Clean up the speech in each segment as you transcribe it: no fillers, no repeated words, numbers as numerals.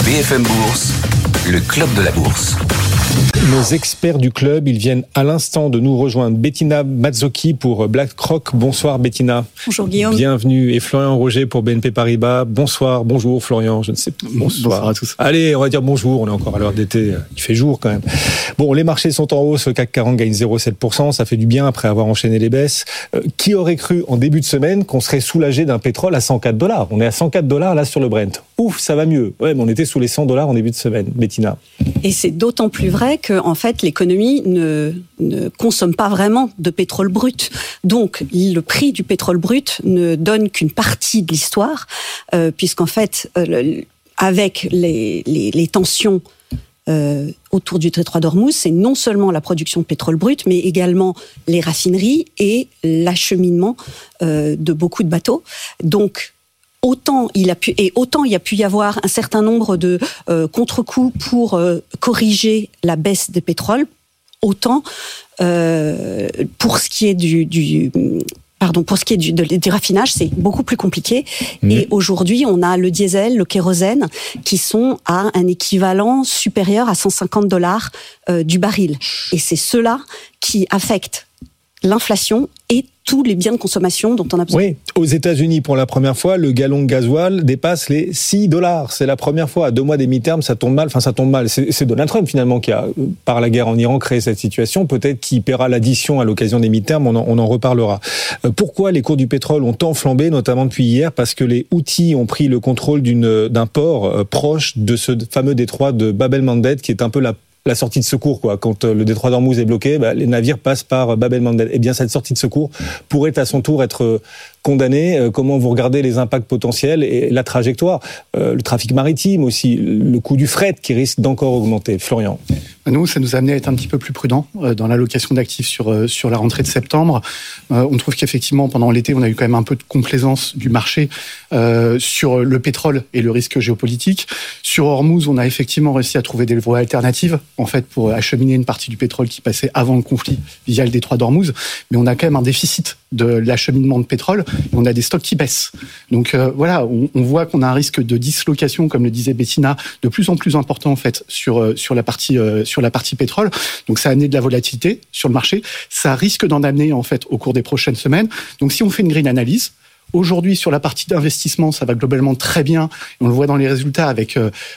BFM Bourse, le club de la bourse. Nos experts du club, ils viennent à l'instant de nous rejoindre. Bettina Mazzocchi pour BlackRock. Bonsoir Bettina. Bonjour Guillaume. Bienvenue. Et Florian Roger pour BNP Paribas. Bonsoir, bonjour Florian, je ne sais pas. Bonsoir à tous. Allez, on va dire bonjour, on est encore à l'heure d'été, il fait jour quand même. Bon, les marchés sont en hausse, le CAC 40 gagne 0,7%, ça fait du bien après avoir enchaîné les baisses. Qui aurait cru en début de semaine qu'on serait soulagé d'un pétrole à $104 ? On est à $104 là sur le Brent. Ouf, ça va mieux. Ouais, mais on était sous les $100 en début de semaine, Bettina. Et c'est d'autant plus vrai que, en fait, l'économie ne consomme pas vraiment de pétrole brut. Donc, le prix du pétrole brut ne donne qu'une partie de l'histoire, puisqu'en fait, avec les tensions autour du détroit d'Ormuz, c'est non seulement la production de pétrole brut, mais également les raffineries et l'acheminement de beaucoup de bateaux. Donc, autant il y a pu y avoir un certain nombre de contre-coups pour corriger la baisse des pétroles, autant pour ce qui est du raffinage, c'est beaucoup plus compliqué. Et aujourd'hui, on a le diesel, le kérosène, qui sont à un équivalent supérieur à $150 du baril. Et c'est cela qui affecte l'inflation et tous les biens de consommation dont on a besoin. Oui, aux États-Unis, pour la première fois, le gallon de gasoil dépasse les $6. C'est la première fois. À 2 mois des mi-termes, ça tombe mal. Enfin, ça tombe mal. C'est Donald Trump, finalement, qui a, par la guerre en Iran, créé cette situation. Peut-être qu'il paiera l'addition à l'occasion des mi-termes. On en reparlera. Pourquoi les cours du pétrole ont tant flambé, notamment depuis hier ? Parce que les Houthis ont pris le contrôle d'un port proche de ce fameux détroit de Bab el-Mandeb, qui est un peu la sortie de secours, quoi. Quand le détroit d'Ormuz est bloqué, les navires passent par Bab el-Mandeb. Eh bien, cette sortie de secours pourrait à son tour être condamnée. Comment vous regardez les impacts potentiels et la trajectoire, le trafic maritime aussi, le coût du fret qui risque d'encore augmenter. Florian. Nous, ça nous a amené à être un petit peu plus prudents dans l'allocation d'actifs sur la rentrée de septembre. On trouve qu'effectivement, pendant l'été, on a eu quand même un peu de complaisance du marché sur le pétrole et le risque géopolitique. Sur Hormuz, on a effectivement réussi à trouver des voies alternatives, en fait, pour acheminer une partie du pétrole qui passait avant le conflit via le détroit d'Ormuz. Mais on a quand même un déficit de l'acheminement de pétrole et on a des stocks qui baissent. Donc voilà, on voit qu'on a un risque de dislocation, comme le disait Bettina, de plus en plus important en fait sur la partie pétrole. Donc ça a amené de la volatilité sur le marché. Ça risque d'en amener en fait au cours des prochaines semaines. Donc si on fait une grille analyse, aujourd'hui, sur la partie d'investissement, ça va globalement très bien. On le voit dans les résultats avec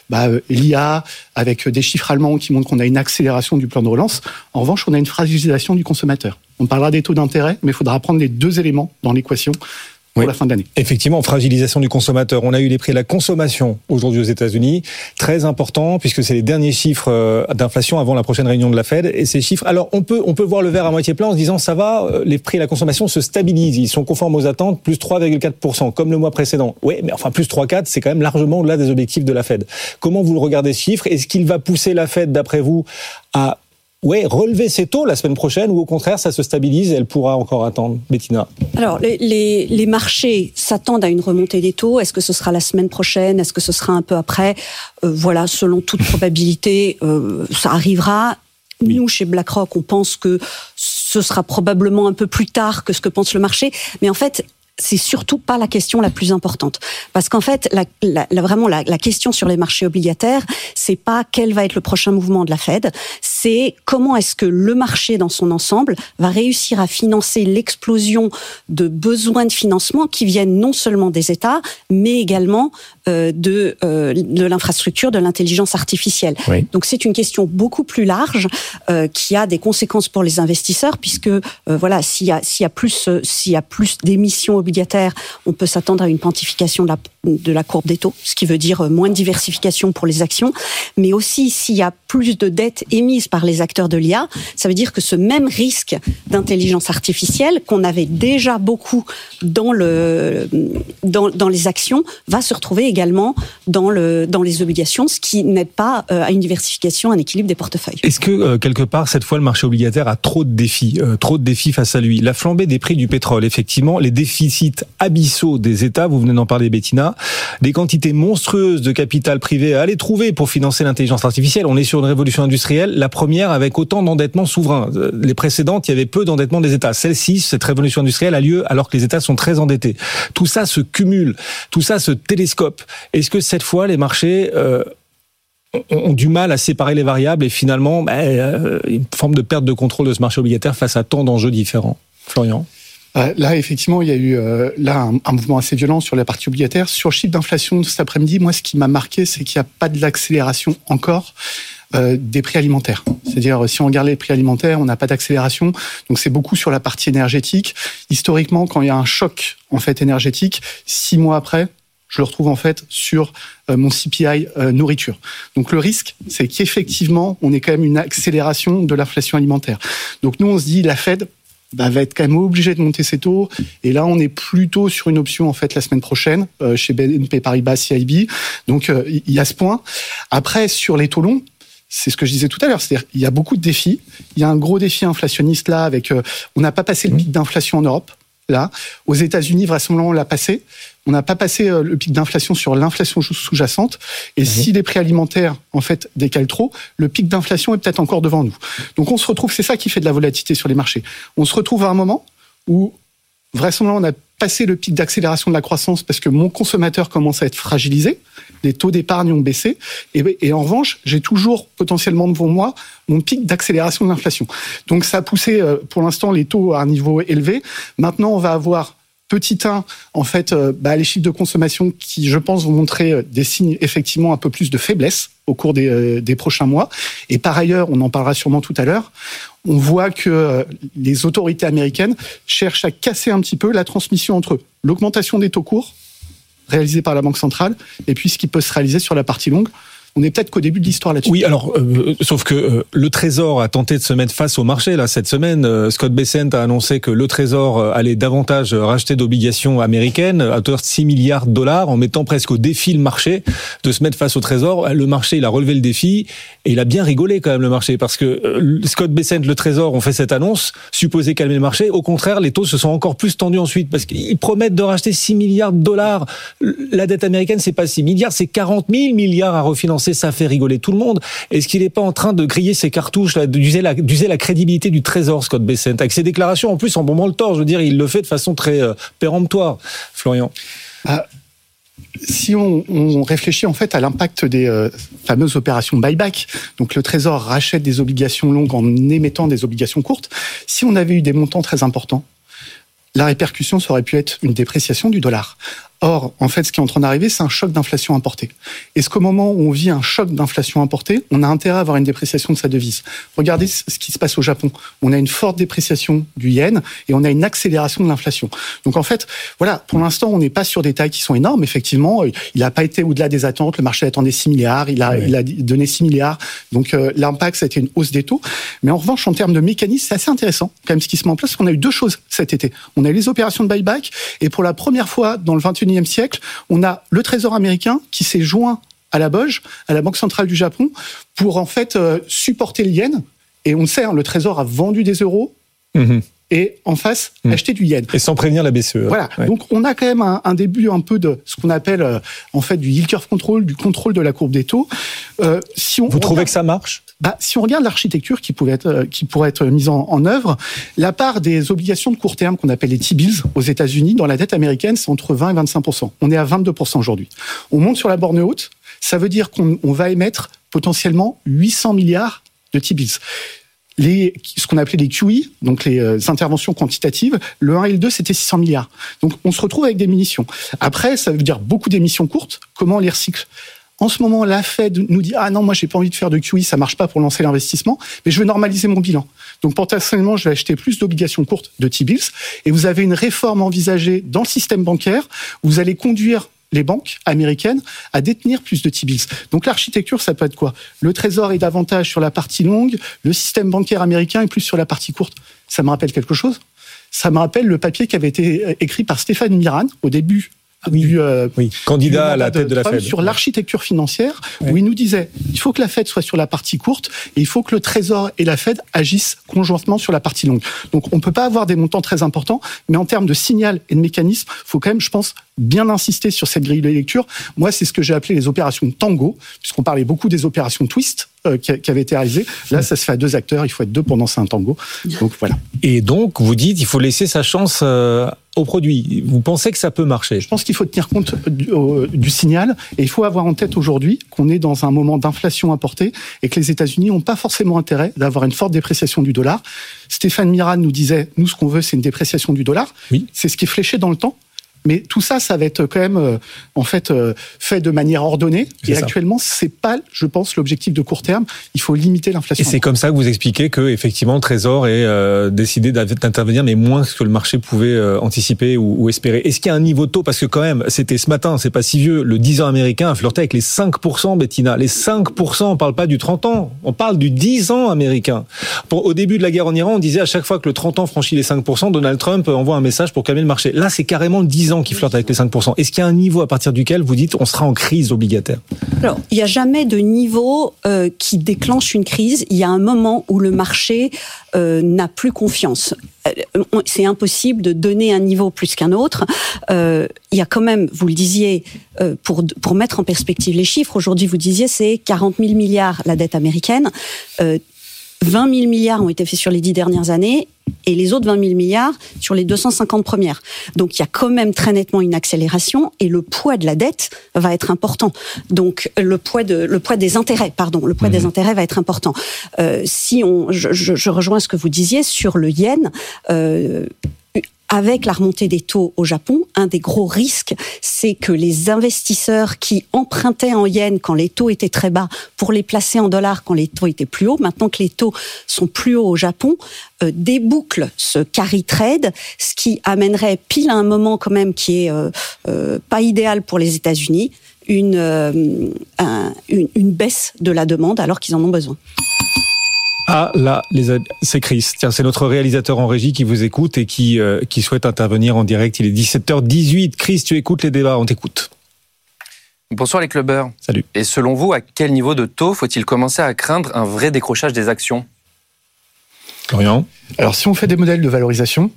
l'IA, avec des chiffres allemands qui montrent qu'on a une accélération du plan de relance. En revanche, on a une fragilisation du consommateur. On parlera des taux d'intérêt, mais il faudra prendre les 2 éléments dans l'équation pour la fin de l'année. Effectivement, fragilisation du consommateur. On a eu les prix de la consommation aujourd'hui aux États-Unis, très important puisque c'est les derniers chiffres d'inflation avant la prochaine réunion de la Fed. Et ces chiffres, alors on peut voir le verre à moitié plein en se disant ça va, les prix de la consommation se stabilisent, ils sont conformes aux attentes, plus 3,4% comme le mois précédent. Oui, mais enfin plus 3,4, c'est quand même largement au-delà des objectifs de la Fed. Comment vous le regardez ce chiffre ? Est-ce qu'il va pousser la Fed, d'après vous, à relever ses taux la semaine prochaine ou au contraire ça se stabilise et elle pourra encore attendre, Bettina ? Alors les marchés s'attendent à une remontée des taux. Est-ce que ce sera la semaine prochaine ? Est-ce que ce sera un peu après ? Voilà, selon toute probabilité, ça arrivera. Oui. Nous, chez BlackRock, on pense que ce sera probablement un peu plus tard que ce que pense le marché. Mais en fait, c'est surtout pas la question la plus importante. Parce qu'en fait, la question sur les marchés obligataires, c'est pas quel va être le prochain mouvement de la Fed, c'est comment est-ce que le marché dans son ensemble va réussir à financer l'explosion de besoins de financement qui viennent non seulement des États, mais également de l'infrastructure, de l'intelligence artificielle. Oui. Donc c'est une question beaucoup plus large qui a des conséquences pour les investisseurs, puisque s'il y a plus d'émissions obligataires, on peut s'attendre à une quantification de la courbe des taux, ce qui veut dire moins de diversification pour les actions, mais aussi s'il y a plus de dettes émises par les acteurs de l'IA, ça veut dire que ce même risque d'intelligence artificielle qu'on avait déjà beaucoup dans les actions va se retrouver également dans les obligations, ce qui n'aide pas à une diversification, un équilibre des portefeuilles. Est-ce que quelque part cette fois le marché obligataire a trop de défis face à lui ? La flambée des prix du pétrole, effectivement, les déficits abyssaux des États, vous venez d'en parler Bettina, des quantités monstrueuses de capital privé à aller trouver pour financer l'intelligence artificielle. On est sur une révolution industrielle, la première avec autant d'endettement souverain. Les précédentes, il y avait peu d'endettement des États. Celle-ci, cette révolution industrielle a lieu alors que les États sont très endettés. Tout ça se cumule, tout ça se télescope. Est-ce que cette fois les marchés ont du mal à séparer les variables et finalement une forme de perte de contrôle de ce marché obligataire face à tant d'enjeux différents. Florian ? Là, effectivement, il y a eu un mouvement assez violent sur la partie obligataire. Sur le chiffre d'inflation de cet après-midi, moi, ce qui m'a marqué, c'est qu'il n'y a pas de l'accélération encore des prix alimentaires. C'est-à-dire, si on regarde les prix alimentaires, on n'a pas d'accélération. Donc, c'est beaucoup sur la partie énergétique. Historiquement, quand il y a un choc en fait énergétique, 6 mois après, je le retrouve en fait sur mon CPI nourriture. Donc le risque, c'est qu'effectivement, on ait quand même une accélération de l'inflation alimentaire. Donc nous, on se dit, la Fed va être quand même obligée de monter ses taux. Et là, on est plutôt sur une option en fait la semaine prochaine chez BNP Paribas CIB. Donc il y a ce point. Après, sur les taux longs, c'est ce que je disais tout à l'heure, c'est-à-dire il y a beaucoup de défis. Il y a un gros défi inflationniste là, avec on n'a pas passé le pic d'inflation en Europe. Là, aux États-Unis, vraisemblablement, on l'a passé. On n'a pas passé le pic d'inflation sur l'inflation sous-jacente. Et si les prix alimentaires, en fait, décalent trop, le pic d'inflation est peut-être encore devant nous. Donc, on se retrouve, c'est ça qui fait de la volatilité sur les marchés. On se retrouve à un moment où, vraisemblablement, on a passé le pic d'accélération de la croissance parce que mon consommateur commence à être fragilisé. Les taux d'épargne ont baissé. Et en revanche, j'ai toujours potentiellement devant moi mon pic d'accélération de l'inflation. Donc, ça a poussé, pour l'instant, les taux à un niveau élevé. Maintenant, on va avoir petit 1, en fait, les chiffres de consommation qui, je pense, vont montrer des signes effectivement un peu plus de faiblesse au cours des prochains mois. Et par ailleurs, on en parlera sûrement tout à l'heure, on voit que les autorités américaines cherchent à casser un petit peu la transmission entre l'augmentation des taux courts réalisée par la Banque centrale et puis ce qui peut se réaliser sur la partie longue. On est peut-être qu'au début de l'histoire là-dessus. Oui, alors, sauf que le Trésor a tenté de se mettre face au marché là cette semaine. Scott Bessent a annoncé que le Trésor allait davantage racheter d'obligations américaines à hauteur de 6 milliards de dollars en mettant presque au défi le marché de se mettre face au Trésor. Le marché, il a relevé le défi et il a bien rigolé quand même le marché parce que Scott Bessent, le Trésor, ont fait cette annonce supposée calmer le marché. Au contraire, les taux se sont encore plus tendus ensuite parce qu'ils promettent de racheter 6 milliards de dollars. La dette américaine, c'est pas 6 milliards, c'est 40 000 milliards à refinancer. Ça fait rigoler tout le monde. Est-ce qu'il n'est pas en train de griller ses cartouches, là, d'user la crédibilité du Trésor, Scott Bessent, avec ses déclarations en plus en bombant le torse? Je veux dire, il le fait de façon très péremptoire. Florian. Si on réfléchit en fait à l'impact des fameuses opérations buyback, donc le Trésor rachète des obligations longues en émettant des obligations courtes, si on avait eu des montants très importants, la répercussion, ça aurait pu être une dépréciation du dollar. Or, en fait, ce qui est en train d'arriver, c'est un choc d'inflation importée. Est-ce qu'au moment où on vit un choc d'inflation importée, on a intérêt à avoir une dépréciation de sa devise? Regardez ce qui se passe au Japon. On a une forte dépréciation du yen et on a une accélération de l'inflation. Donc, en fait, voilà, pour l'instant, on n'est pas sur des tailles qui sont énormes. Effectivement, il n'a pas été au-delà des attentes. Le marché attendait 6 milliards. Il a donné 6 milliards. Donc, l'impact, ça a été une hausse des taux. Mais en revanche, en termes de mécanisme, c'est assez intéressant, quand même, ce qui se met en place, parce qu'on a eu deux choses cet été. On a eu les opérations de buyback et pour la première fois dans le 21e siècle, on a le Trésor américain qui s'est joint à la BOJ, à la Banque centrale du Japon, pour en fait supporter le yen. Et on le sait, le Trésor a vendu des euros et en face acheté du yen. Et sans prévenir la BCE. Voilà. Ouais. Donc on a quand même un début un peu de ce qu'on appelle en fait du yield curve control, du contrôle de la courbe des taux. Vous trouvez que ça marche? Si on regarde l'architecture qui pourrait être mise en œuvre, la part des obligations de court terme qu'on appelle les T-bills aux États-Unis dans la dette américaine, c'est entre 20 et 25%. On est à 22% aujourd'hui. On monte sur la borne haute, ça veut dire qu'on va émettre potentiellement 800 milliards de T-bills. Ce qu'on appelait les QE, donc les interventions quantitatives, le 1 et le 2, c'était 600 milliards. Donc on se retrouve avec des munitions. Après, ça veut dire beaucoup d'émissions courtes. Comment on les recycle? En ce moment, la Fed nous dit « Ah non, moi, j'ai pas envie de faire de QE, ça marche pas pour lancer l'investissement, mais je veux normaliser mon bilan. » Donc, potentiellement, je vais acheter plus d'obligations courtes de T-bills. Et vous avez une réforme envisagée dans le système bancaire où vous allez conduire les banques américaines à détenir plus de T-bills. Donc, l'architecture, ça peut être quoi? Le Trésor est davantage sur la partie longue, le système bancaire américain est plus sur la partie courte. Ça me rappelle quelque chose? Ça me rappelle le papier qui avait été écrit par Stéphane Miran au début candidat à la tête de la Fed, sur l'architecture financière, où il nous disait il faut que la Fed soit sur la partie courte et il faut que le Trésor et la Fed agissent conjointement sur la partie longue. Donc on ne peut pas avoir des montants très importants, mais en termes de signal et de mécanisme, il faut quand même, je pense, bien insister sur cette grille de lecture. Moi, c'est ce que j'ai appelé les opérations tango, puisqu'on parlait beaucoup des opérations twist qui avaient été réalisées. Là, ça se fait à 2 acteurs, il faut être 2 pour danser un tango. Donc voilà. Et donc, vous dites, il faut laisser sa chance au produit. Vous pensez que ça peut marcher? Je pense qu'il faut tenir compte du signal, et il faut avoir en tête aujourd'hui qu'on est dans un moment d'inflation importée et que les États-Unis n'ont pas forcément intérêt d'avoir une forte dépréciation du dollar. Stéphane Mirand nous disait, nous, ce qu'on veut, c'est une dépréciation du dollar. Oui. C'est ce qui est fléché dans le temps. Mais tout ça, ça va être quand même fait de manière ordonnée. C'est et ça. actuellement, c'est pas, je pense, l'objectif de court terme. Il faut limiter l'inflation. Et c'est comme ça que vous expliquez que effectivement le Trésor est décidé d'intervenir, mais moins que ce que le marché pouvait anticiper ou espérer. Est-ce qu'il y a un niveau de taux, parce que quand même, c'était ce matin, c'est pas si vieux, le 10 ans américain a flirté avec les 5%, Bettina. Les 5%, on parle pas du 30 ans, on parle du 10 ans américain. Au début de la guerre en Iran, on disait à chaque fois que le 30 ans franchit les 5%, Donald Trump envoie un message pour calmer le marché. Là, c'est carrément le 10 ans qui flirte avec les 5%. Est-ce qu'il y a un niveau à partir duquel vous dites on sera en crise obligataire? Alors, il n'y a jamais de niveau qui déclenche une crise. Il y a un moment où le marché n'a plus confiance. C'est impossible de donner un niveau plus qu'un autre. Il y a quand même, vous le disiez, pour mettre en perspective les chiffres, aujourd'hui vous disiez c'est 40 000 milliards la dette américaine. 20 000 milliards ont été faits sur les 10 dernières années et les autres 20 000 milliards sur les 250 premières. Donc il y a quand même très nettement une accélération et le poids de la dette va être important. Donc le poids des intérêts, des intérêts va être important. Je rejoins ce que vous disiez sur le yen. Avec la remontée des taux au Japon, un des gros risques, c'est que les investisseurs qui empruntaient en yens quand les taux étaient très bas pour les placer en dollars quand les taux étaient plus hauts, maintenant que les taux sont plus hauts au Japon, débouclent ce carry trade, ce qui amènerait pile à un moment quand même qui est pas idéal pour les États-Unis, une baisse de la demande alors qu'ils en ont besoin. Ah là, c'est Chris. Tiens, c'est notre réalisateur en régie qui vous écoute et qui souhaite intervenir en direct. Il est 17h18. Chris, tu écoutes les débats, on t'écoute. Bonsoir les clubbers. Salut. Et selon vous, à quel niveau de taux faut-il commencer à craindre un vrai décrochage des actions? Florian? Alors, si on fait des modèles de valorisation,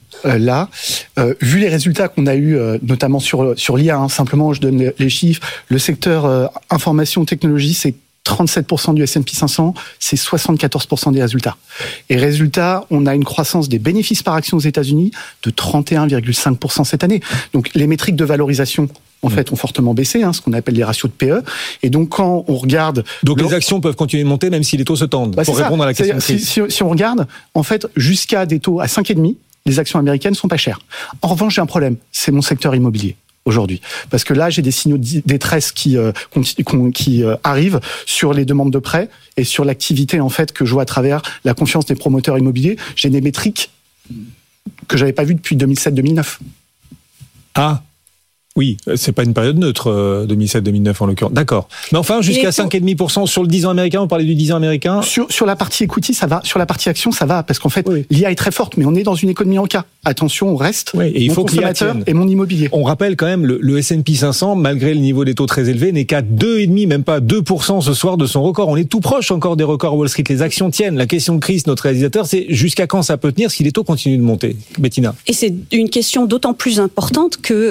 vu les résultats qu'on a eus, notamment sur l'IA, simplement, je donne les chiffres, le secteur information technologie, c'est 37% du S&P 500, c'est 74% des résultats. Et résultat, on a une croissance des bénéfices par action aux États-Unis de 31,5% cette année. Donc les métriques de valorisation, en fait, ont fortement baissé, ce qu'on appelle les ratios de PE. Et donc quand on regarde... Donc les actions peuvent continuer de monter même si les taux se tendent, pour répondre à la question de Chris. Si on regarde, en fait, jusqu'à des taux à 5,5, les actions américaines sont pas chères. En revanche, j'ai un problème, c'est mon secteur immobilier aujourd'hui. Parce que là, j'ai des signaux de détresse qui arrivent sur les demandes de prêts et sur l'activité, en fait, que je vois à travers la confiance des promoteurs immobiliers. J'ai des métriques que j'avais pas vues depuis 2007-2009. Ah, oui, c'est pas une période neutre, 2007-2009 en l'occurrence. D'accord. Mais enfin, jusqu'à 5,5% sur le 10 ans américain, on parlait du 10 ans américain. Sur la partie equity, ça va. Sur la partie action, ça va. Parce qu'en fait, oui, l'IA est très forte, mais on est dans une économie en cas. Attention, on reste. Oui, et il faut que l'IA consommateur tienne. Et mon immobilier. On rappelle quand même, le S&P 500, malgré le niveau des taux très élevé, n'est qu'à 2,5%, même pas 2% ce soir de son record. On est tout proche encore des records Wall Street. Les actions tiennent. La question de Chris, notre réalisateur, c'est jusqu'à quand ça peut tenir si les taux continuent de monter? Bettina. Et c'est une question d'autant plus importante que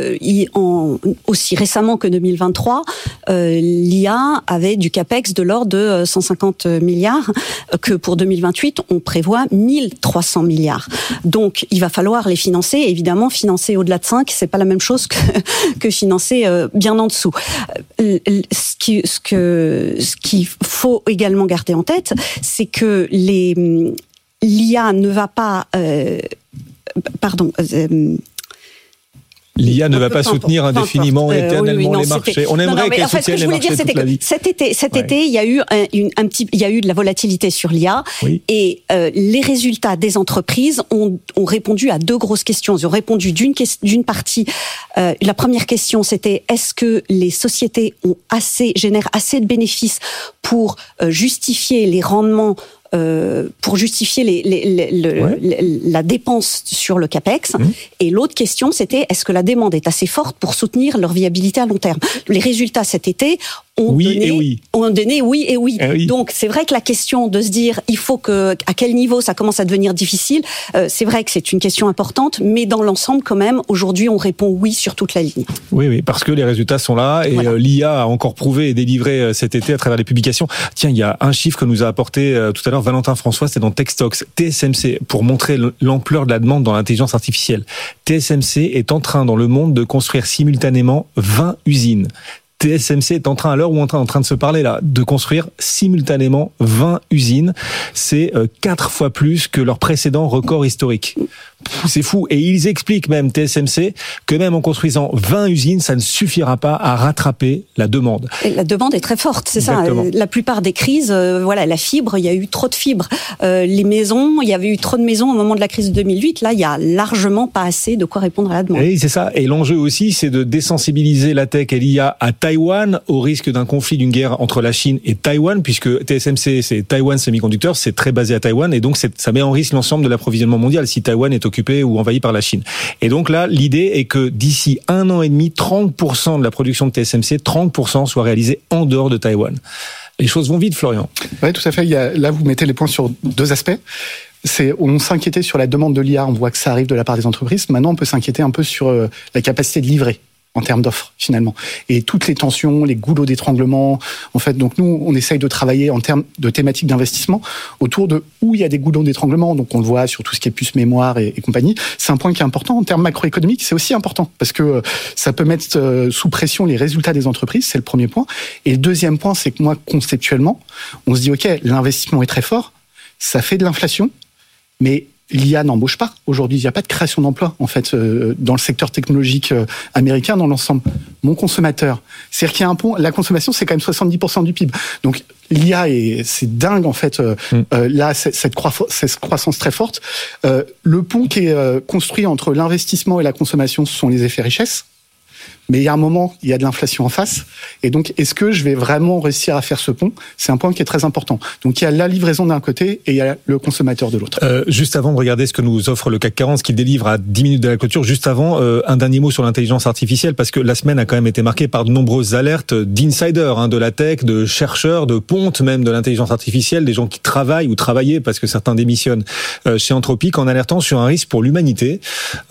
aussi récemment que 2023, l'IA avait du capex de l'ordre de 150 milliards, que pour 2028, on prévoit 1300 milliards. Donc, il va falloir les financer. Évidemment, financer au-delà de 5, c'est pas la même chose que financer bien en dessous. Ce qu'il faut également garder en tête, c'est que l'IA ne va pas... L'IA ne va pas soutenir indéfiniment, éternellement les marchés. On aimerait qu'elle soutienne les marchés toute la vie. Cet été, il y a eu il y a eu de la volatilité sur l'IA, oui, et les résultats des entreprises ont répondu à deux grosses questions. Ils ont répondu d'une partie. La première question, c'était est-ce que les sociétés génèrent assez de bénéfices pour justifier les rendements, pour justifier la dépense sur le capex. Et l'autre question, c'était est-ce que la demande est assez forte pour soutenir leur viabilité à long terme? Les résultats cet été ont donné oui et oui. Donc c'est vrai que la question de se dire à quel niveau ça commence à devenir difficile, c'est vrai que c'est une question importante, mais dans l'ensemble quand même, aujourd'hui on répond oui sur toute la ligne. Oui, parce que les résultats sont là et l'IA a encore prouvé et délivré cet été à travers les publications. Tiens, il y a un chiffre que nous a apporté tout à l'heure Valentin François, c'est dans Techstocks, TSMC, pour montrer l'ampleur de la demande dans l'intelligence artificielle. TSMC est en train dans le monde de construire simultanément 20 usines. TSMC est en train, à l'heure où on est en train de se parler là, de construire simultanément 20 usines. C'est 4 fois plus que leur précédent record historique. C'est fou. Et ils expliquent même, TSMC, que même en construisant 20 usines, ça ne suffira pas à rattraper la demande. Et la demande est très forte, c'est Exactement. ça. La plupart des crises, la fibre, il y a eu trop de fibres. Les maisons, il y avait eu trop de maisons au moment de la crise de 2008. Là, il y a largement pas assez de quoi répondre à la demande. Et c'est ça. Et l'enjeu aussi, c'est de désensibiliser la tech et l'IA à Taïwan au risque d'un conflit, d'une guerre entre la Chine et Taïwan, puisque TSMC, c'est Taiwan Semiconductor, c'est très basé à Taïwan, et donc ça met en risque l'ensemble de l'approvisionnement mondial si Taïwan est occupé ou envahi par la Chine. Et donc là, l'idée est que d'ici 1 an et demi, 30% de la production de TSMC, 30% soit réalisée en dehors de Taïwan. Les choses vont vite, Florian. Oui, tout à fait. Là, vous mettez les points sur 2 aspects. On s'inquiétait sur la demande de l'IA, on voit que ça arrive de la part des entreprises. Maintenant, on peut s'inquiéter un peu sur la capacité de livrer en termes d'offres, finalement. Et toutes les tensions, les goulots d'étranglement, en fait, donc nous, on essaye de travailler en termes de thématiques d'investissement autour de où il y a des goulots d'étranglement, donc on le voit sur tout ce qui est puce mémoire et compagnie. C'est un point qui est important. En termes macroéconomiques, c'est aussi important, parce que ça peut mettre sous pression les résultats des entreprises, c'est le premier point. Et le deuxième point, c'est que moi, conceptuellement, on se dit, OK, l'investissement est très fort, ça fait de l'inflation, mais l'IA n'embauche pas. Aujourd'hui, il n'y a pas de création d'emplois, en fait, dans le secteur technologique américain, dans l'ensemble. Mon consommateur, c'est-à-dire qu'il y a un point, la consommation, c'est quand même 70% du PIB. Donc, l'IA, c'est dingue, en fait, là, cette croissance très forte. Le pont qui est construit entre l'investissement et la consommation, ce sont les effets richesse. Mais il y a un moment, il y a de l'inflation en face. Et donc, est-ce que je vais vraiment réussir à faire ce pont ? C'est un point qui est très important. Donc, il y a la livraison d'un côté et il y a le consommateur de l'autre. Juste avant de regarder ce que nous offre le CAC 40, ce qu'il délivre à 10 minutes de la clôture, juste avant, un dernier mot sur l'intelligence artificielle, parce que la semaine a quand même été marquée par de nombreuses alertes d'insiders, de la tech, de chercheurs, de pontes même de l'intelligence artificielle, des gens qui travaillent ou travaillaient, parce que certains démissionnent chez Anthropic, en alertant sur un risque pour l'humanité.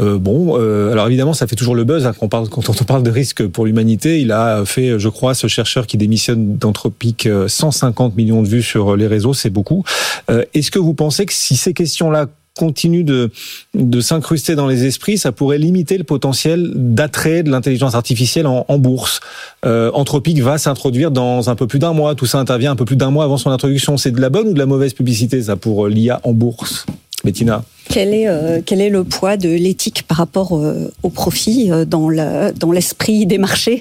Alors évidemment, ça fait toujours le buzz quand on parle de risque pour l'humanité. Il a fait, je crois, ce chercheur qui démissionne d'Anthropic, 150 millions de vues sur les réseaux, c'est beaucoup. Est-ce que vous pensez que si ces questions-là continuent de s'incruster dans les esprits, ça pourrait limiter le potentiel d'attrait de l'intelligence artificielle en bourse? Anthropic va s'introduire dans un peu plus d'un mois. Tout ça intervient un peu plus d'un mois avant son introduction. C'est de la bonne ou de la mauvaise publicité, ça, pour l'IA en bourse? Bettina. Quel est le poids de l'éthique par rapport au profit dans l'esprit des marchés?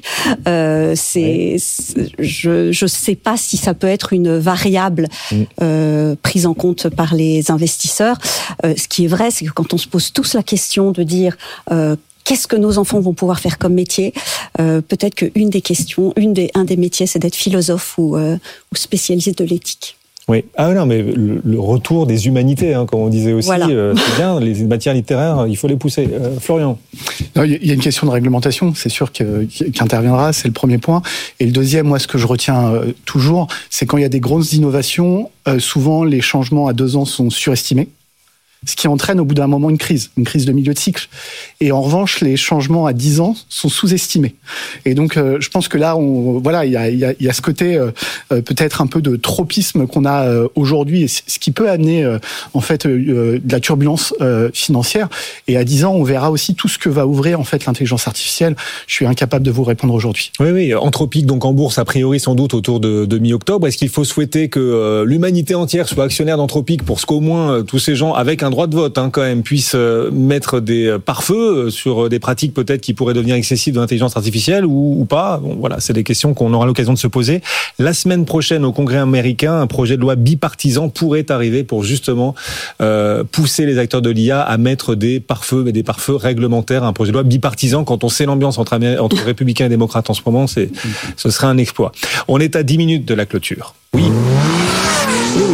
Je sais pas si ça peut être une variable prise en compte par les investisseurs. Ce qui est vrai, c'est que quand on se pose tous la question de dire qu'est-ce que nos enfants vont pouvoir faire comme métier, peut-être qu'une des questions, un des métiers, c'est d'être philosophe ou spécialisé de l'éthique. Oui. Ah non, mais le retour des humanités, comme on disait aussi, voilà. C'est bien. Les matières littéraires, il faut les pousser. Florian. Non, il y a une question de réglementation, c'est sûr qu'interviendra, c'est le premier point. Et le deuxième, moi, ce que je retiens toujours, c'est quand il y a des grosses innovations, souvent les changements à 2 ans sont surestimés. Ce qui entraîne au bout d'un moment une crise de milieu de cycle. Et en revanche, les changements à 10 ans sont sous-estimés. Et donc, je pense que là, il y a ce côté peut-être un peu de tropisme qu'on a aujourd'hui, et ce qui peut amener en fait de la turbulence financière. Et à 10 ans, on verra aussi tout ce que va ouvrir en fait l'intelligence artificielle. Je suis incapable de vous répondre aujourd'hui. Oui, Anthropic donc en bourse a priori sans doute autour de mi-octobre. Est-ce qu'il faut souhaiter que l'humanité entière soit actionnaire d'Anthropic pour ce qu'au moins tous ces gens avec un droit de vote quand même puissent mettre des pare-feux sur des pratiques peut-être qui pourraient devenir excessives de l'intelligence artificielle ou pas? Bon, voilà, c'est des questions qu'on aura l'occasion de se poser. La semaine prochaine au Congrès américain, un projet de loi bipartisan pourrait arriver pour justement pousser les acteurs de l'IA à mettre des pare-feux, mais des pare-feux réglementaires. Un projet de loi bipartisan, quand on sait l'ambiance entre républicains et démocrates en ce moment, ce serait un exploit. On est à 10 minutes de la clôture. Oui. On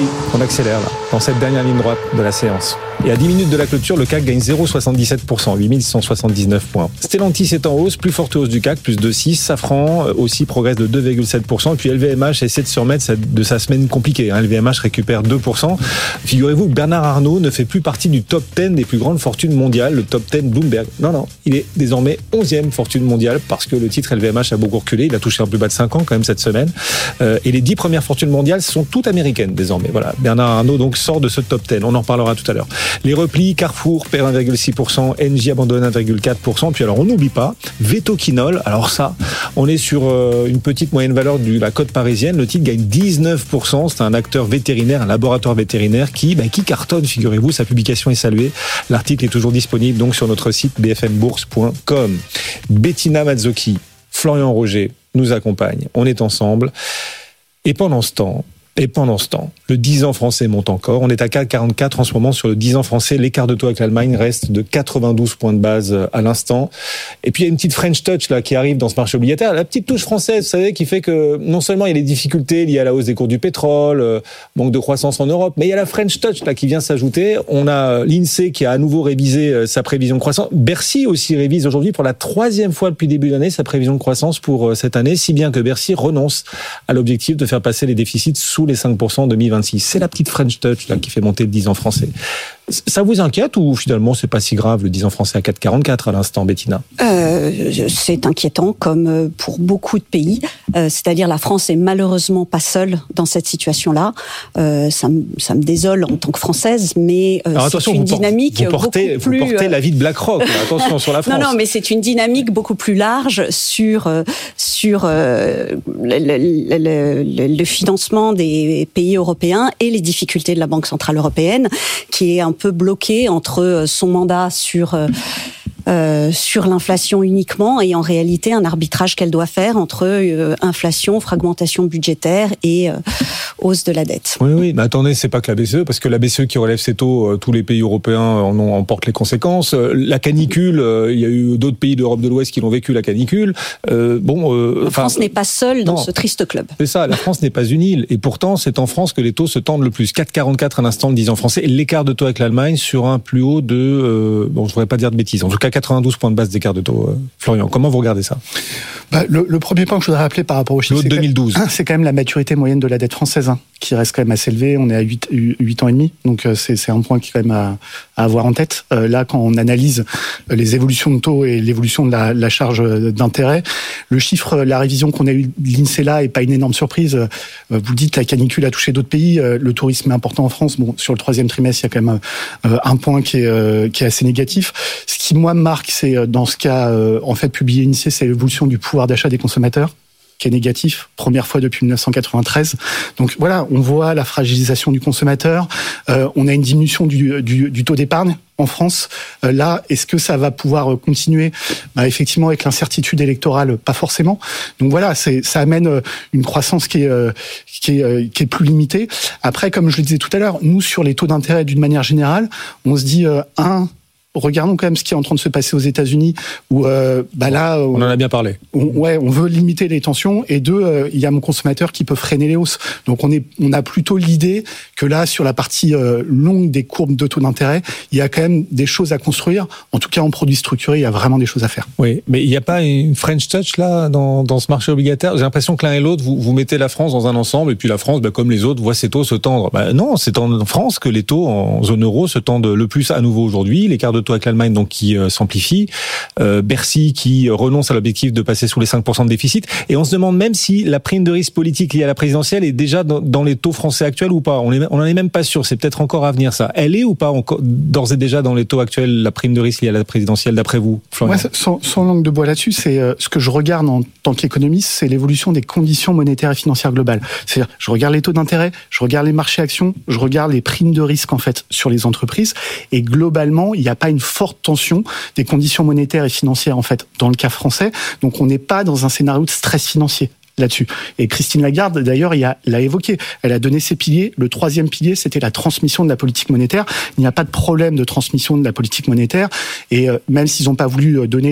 accélère là, dans cette dernière ligne droite de la séance. Et à 10 minutes de la clôture, le CAC gagne 0,77%, 8179 points. Stellantis est en hausse, plus forte hausse du CAC, plus de 6. Safran aussi progresse de 2,7%. Et puis LVMH essaie de se remettre de sa semaine compliquée. LVMH récupère 2%. Figurez-vous que Bernard Arnault ne fait plus partie du top 10 des plus grandes fortunes mondiales, le top 10 Bloomberg. Non, il est désormais 11e fortune mondiale parce que le titre LVMH a beaucoup reculé. Il a touché un peu bas de 5 ans quand même cette semaine. Et les 10 premières fortunes mondiales sont toutes américaines désormais. Voilà, Bernard Arnault donc sort de ce top 10. On en reparlera tout à l'heure. Les replis, Carrefour perd 1,6%, Engie abandonne 1,4%. Puis alors on n'oublie pas, Vetoquinol. Alors ça, on est sur une petite moyenne valeur de la cote parisienne. Le titre gagne 19%. C'est un acteur vétérinaire, un laboratoire vétérinaire qui cartonne, figurez-vous. Sa publication est saluée. L'article est toujours disponible donc sur notre site bfmbourse.com. Bettina Mazzocchi, Florian Roger nous accompagnent. On est ensemble. Et pendant ce temps, le 10 ans français monte encore. On est à 4,44 en ce moment sur le 10 ans français. L'écart de taux avec l'Allemagne reste de 92 points de base à l'instant. Et puis il y a une petite French touch là qui arrive dans ce marché obligataire. La petite touche française, vous savez, qui fait que non seulement il y a des difficultés liées à la hausse des cours du pétrole, manque de croissance en Europe, mais il y a la French touch là qui vient s'ajouter. On a l'INSEE qui a à nouveau révisé sa prévision de croissance. Bercy aussi révise aujourd'hui pour la 3e fois depuis le début de l'année sa prévision de croissance pour cette année, si bien que Bercy renonce à l'objectif de faire passer les déficits sous les 5% en 2026. C'est la petite French touch là qui fait monter le 10 ans français. Ça vous inquiète ou finalement c'est pas si grave le 10 ans français à 4,44 à l'instant, Bettina? C'est inquiétant comme pour beaucoup de pays. C'est-à-dire la France est malheureusement pas seule dans cette situation-là. Ça me désole en tant que Française, mais c'est une dynamique beaucoup plus... Vous portez l'avis de BlackRock. Là. Attention sur la France. Non, mais c'est une dynamique beaucoup plus large sur le financement des pays européens et les difficultés de la Banque centrale européenne, qui est un peu bloquée entre son mandat sur l'inflation uniquement et en réalité un arbitrage qu'elle doit faire entre inflation, fragmentation budgétaire et hausse de la dette. Oui, mais attendez, c'est pas que la BCE, parce que la BCE qui relève ses taux, tous les pays européens en portent les conséquences. La canicule, il y a eu d'autres pays d'Europe de l'Ouest qui l'ont vécu, la canicule. La France n'est pas seule dans ce triste club. C'est ça, la France n'est pas une île. Et pourtant, c'est en France que les taux se tendent le plus. 4,44 à l'instant, le 10 ans français. L'écart de taux avec l'Allemagne sur un plus haut de... je voudrais pas dire de bêtises. En tout cas, 92 points de base d'écart de taux. Florian, comment vous regardez ça? Le premier point que je voudrais rappeler par rapport au chiffre, c'est quand même la maturité moyenne de la dette française, qui reste quand même assez élevée. On est à 8 ans et demi, donc c'est un point qui est quand même à avoir en tête. Là, quand on analyse les évolutions de taux et l'évolution de la charge d'intérêt, le chiffre, la révision qu'on a eu de l'INSEE là est pas une énorme surprise. Vous dites la canicule a touché d'autres pays, le tourisme est important en France. Bon, sur le 3e trimestre, il y a quand même un point qui est assez négatif. Ce qui moi me marque, c'est dans ce cas, en fait, publié l'INSEE, c'est l'évolution du pouvoir d'achat des consommateurs, qui est négatif, première fois depuis 1993. Donc voilà, on voit la fragilisation du consommateur. On a une diminution du taux d'épargne en France. Là, est-ce que ça va pouvoir continuer? Effectivement, avec l'incertitude électorale, pas forcément. Donc voilà, ça amène une croissance qui est plus limitée. Après, comme je le disais tout à l'heure, nous, sur les taux d'intérêt d'une manière générale, on se dit, regardons quand même ce qui est en train de se passer aux États-Unis, où là, on en a bien parlé. On veut limiter les tensions, et il y a mon consommateur qui peut freiner les hausses. Donc on a plutôt l'idée que là, sur la partie longue des courbes de taux d'intérêt, il y a quand même des choses à construire. En tout cas, en produits structurés, il y a vraiment des choses à faire. Oui, mais il n'y a pas une French touch là dans ce marché obligataire. J'ai l'impression que l'un et l'autre, vous mettez la France dans un ensemble, et puis la France, comme les autres, voit ses taux se tendre. Non, c'est en France que les taux en zone euro se tendent le plus à nouveau aujourd'hui. L'écart de taux avec l'Allemagne donc qui s'amplifie, Bercy qui renonce à l'objectif de passer sous les 5% de déficit, et on se demande même si la prime de risque politique liée à la présidentielle est déjà dans les taux français actuels ou pas. On n'en est même pas sûr, c'est peut-être encore à venir ça. Elle est ou pas d'ores et déjà dans les taux actuels, la prime de risque liée à la présidentielle d'après vous, Florian? Moi, sans langue de bois là-dessus, c'est ce que je regarde en tant qu'économiste, c'est l'évolution des conditions monétaires et financières globales. C'est-à-dire, je regarde les taux d'intérêt, je regarde les marchés actions, je regarde les primes de risque en fait sur les entreprises, et globalement, il n'y a pas une forte tension des conditions monétaires et financières en fait dans le cas français. Donc on n'est pas dans un scénario de stress financier là-dessus. Et Christine Lagarde, d'ailleurs, l'a évoqué. Elle a donné ses piliers. Le 3e pilier, c'était la transmission de la politique monétaire. Il n'y a pas de problème de transmission de la politique monétaire. Et même s'ils n'ont pas voulu donner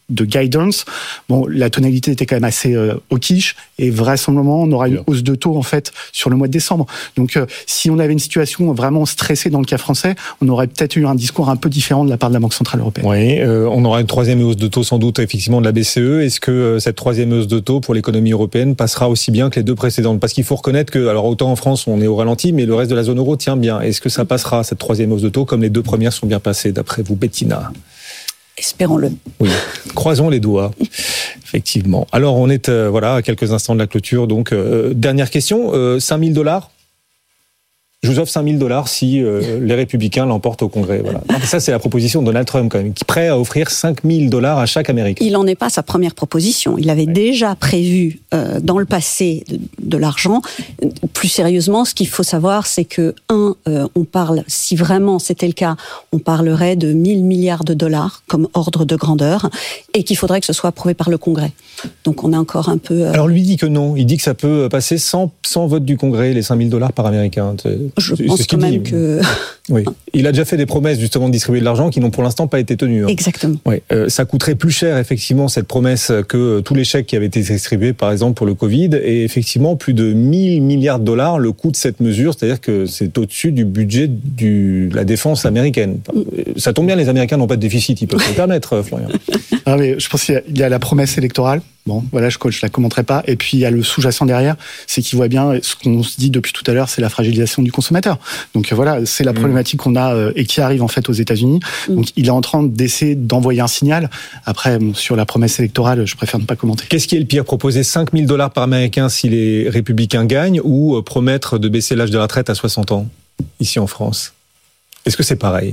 de guidance. Bon, la tonalité était quand même assez hawkish et vraisemblablement on aura une hausse de taux en fait sur le mois de décembre. Donc si on avait une situation vraiment stressée dans le cas français, on aurait peut-être eu un discours un peu différent de la part de la Banque centrale européenne. Oui, on aura une troisième hausse de taux sans doute effectivement de la BCE. Est-ce que cette troisième hausse de taux pour l'économie européenne passera aussi bien que les deux précédentes? Parce qu'il faut reconnaître que, alors autant en France on est au ralenti, mais le reste de la zone euro tient bien. Est-ce que ça passera cette troisième hausse de taux comme les deux premières sont bien passées d'après vous, Bettina? Espérons-le. Oui, croisons les doigts, effectivement. Alors, on est à quelques instants de la clôture. Donc, dernière question, $5 000. Je vous offre $5 000 si les Républicains l'emportent au Congrès. Voilà. Ça, c'est la proposition de Donald Trump, quand même, qui est prêt à offrir $5 000 à chaque Américain. Il n'en est pas sa première proposition. Il avait déjà prévu dans le passé de l'argent. Plus sérieusement, ce qu'il faut savoir, c'est que, on parle, si vraiment c'était le cas, on parlerait de 1 000 milliards de dollars comme ordre de grandeur, et qu'il faudrait que ce soit approuvé par le Congrès. Donc on est encore un peu... Alors lui dit que non. Il dit que ça peut passer sans vote du Congrès, les $5 000 par Américain. Je pense quand même que... Oui. Il a déjà fait des promesses justement de distribuer de l'argent qui n'ont pour l'instant pas été tenues. Exactement. Oui. Ça coûterait plus cher effectivement cette promesse que tous les chèques qui avaient été distribués par exemple pour le Covid, et effectivement plus de 1 000 milliards de dollars le coût de cette mesure, c'est-à-dire que c'est au-dessus du budget de la défense américaine. Ça tombe bien, les Américains n'ont pas de déficit, ils peuvent se le permettre, Florian. Ah mais je pense qu'il y a la promesse électorale. Bon, voilà, je la commenterai pas. Et puis il y a le sous-jacent derrière, c'est qu'il voit bien ce qu'on se dit depuis tout à l'heure, c'est la fragilisation du consommateur. Donc voilà, c'est la problématique qu'on a et qui arrive en fait aux États-Unis. Donc il est en train d'essayer d'envoyer un signal. Après, sur la promesse électorale, je préfère ne pas commenter. Qu'est-ce qui est le pire, proposer $5 000 par Américain si les Républicains gagnent, ou promettre de baisser l'âge de la retraite à 60 ans ici en France? Est-ce que c'est pareil?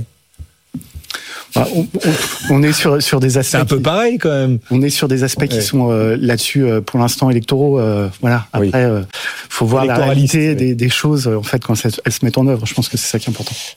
On est sur des aspects. C'est un peu pareil quand même. On est sur des aspects qui sont là-dessus pour l'instant électoraux. Voilà. Après, faut voir la réalité des choses en fait quand elles se mettent en œuvre. Je pense que c'est ça qui est important.